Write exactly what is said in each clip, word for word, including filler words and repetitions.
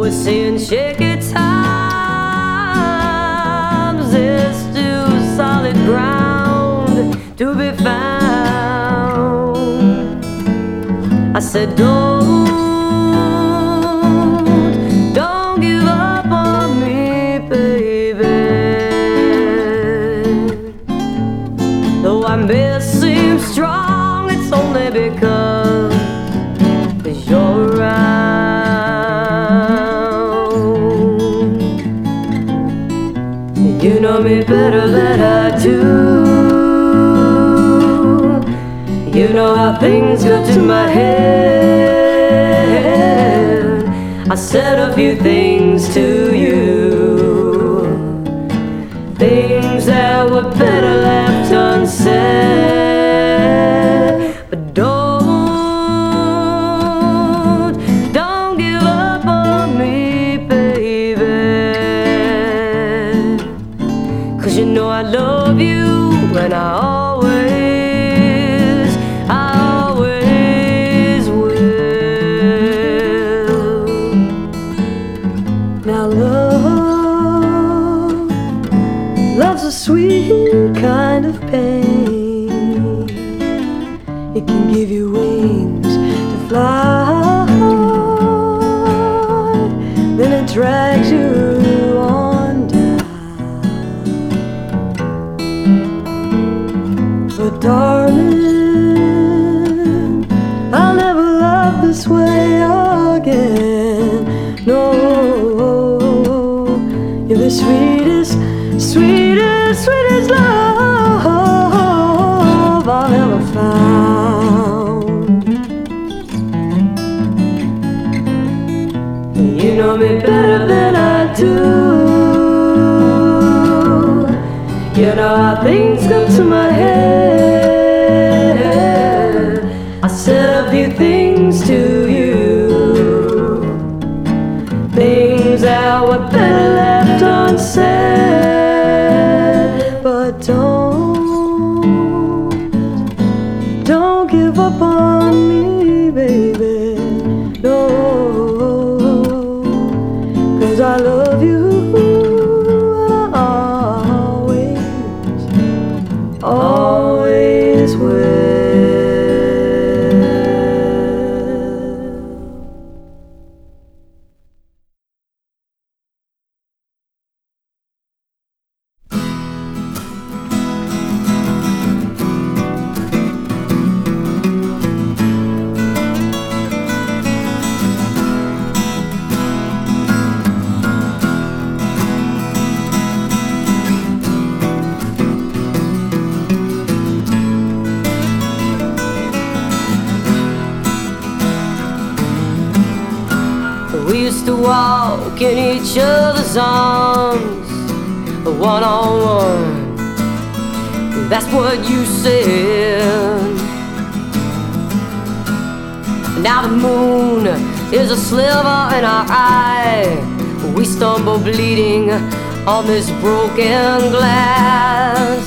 we're seeing shaky times. There's still solid ground to be found. I said, don't, don't give up on me, baby. Though I may seem strong, it's only because you're around. You know me better than I do. You know how things go to my head. I said a few things to you, things that were better left unsaid. But don't, don't give up on me, baby. 'Cause you know I love you and I always, I always will. Now love, love's a sweet kind of pain. It can give you wings to fly, then it drags you on down. But darling, I'll never love this way again. No, you're the sweetest, sweetest, sweetest love I've ever found. You know me better than I do. You know how things come to my head. I said a few things to you, things that were better left unsaid. But don't, don't give up on me, baby. No, 'cause I love you and I always, always will. We used to walk in each other's arms, one on one. That's what you said. Now the moon is a sliver in our eye. We stumble bleeding on this broken glass.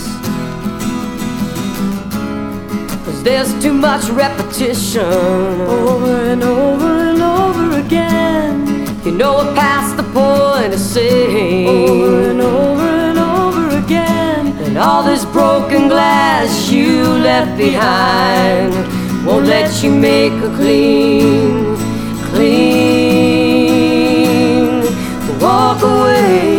'Cause there's too much repetition, over and over and over again. You know we're past the point of saying, over and over and over again. And all this broken glass you left behind won't let you make a clean, clean walk away.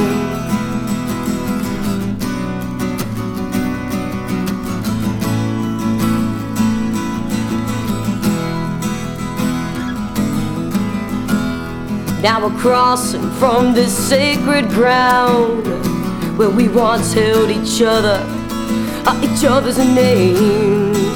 Now we're crossing from this sacred ground where we once held each other, uh, each other's names.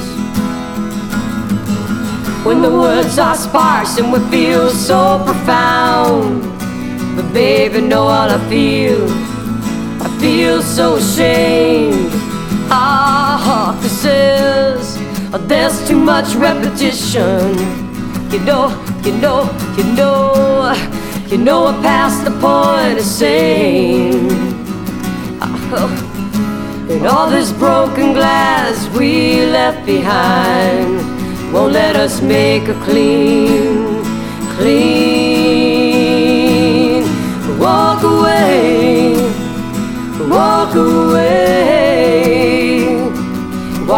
When the words are sparse and we feel so profound, but baby, know what I feel? I feel so ashamed. Ah, this is, uh, there's too much repetition. You know, you know, you know, you know we're past the point of saying, oh, and all this broken glass we left behind won't let us make a clean, clean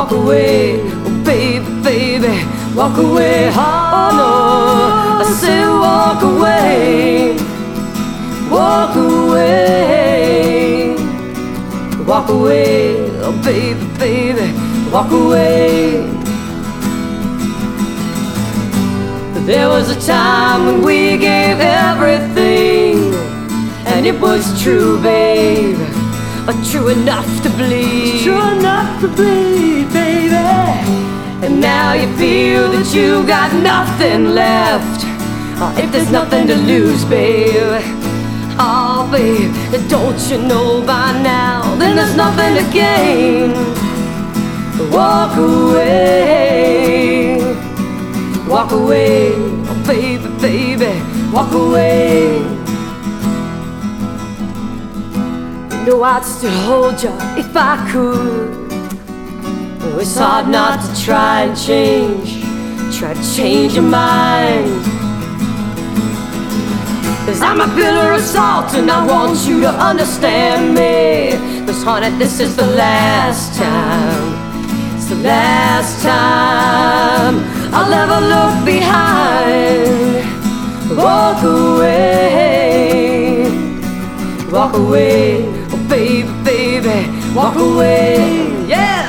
walk away, oh baby, baby, walk away. Oh no, I said walk away, walk away, walk away, oh baby, baby, walk away. There was a time when we gave everything, and it was true, babe, true enough to bleed, true enough to bleed, baby. And now you feel that you got nothing left. Oh, if there's nothing to lose, babe, oh babe, don't you know by now? Then there's nothing to gain. Walk away, walk away, oh baby, baby, walk away. You know I'd still hold you if I could. Oh, it's hard not to try and change, try to change your mind. Cause I'm a pillar of salt and I want you to understand me. Cause honey, this is the last time, it's the last time I'll ever look behind. Walk away, walk away, oh baby, baby, walk away, yeah.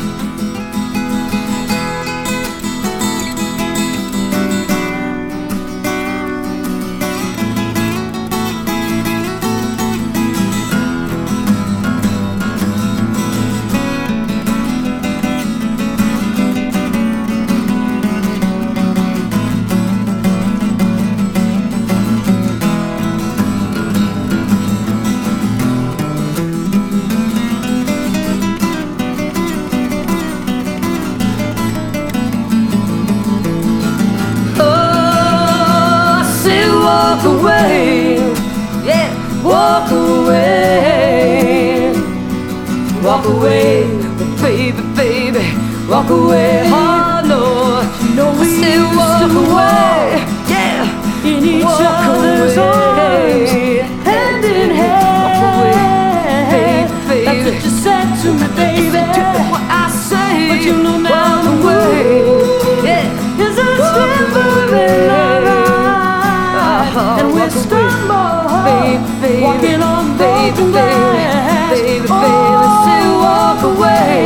Walk away, yeah, walk away, walk away, baby, baby, walk away. Oh no, no, we say walk away, yeah, in each walk other's arms, hand in hand. Walk away, baby, baby. That's what you said to me, baby. That's what I say, but you know now. Walk away, yeah, is it still moving around? And we stumble, baby, walking on baby, broken glass. Baby, baby, oh. say walk away,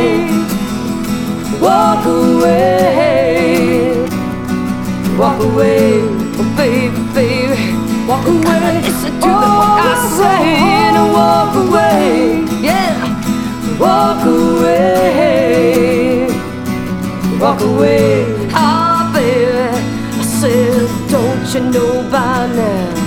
walk away, walk away, oh baby, baby, walk away. Listen to oh, what I say and walk away, yeah, walk away, walk away. Ah, baby, I said, don't you know by now?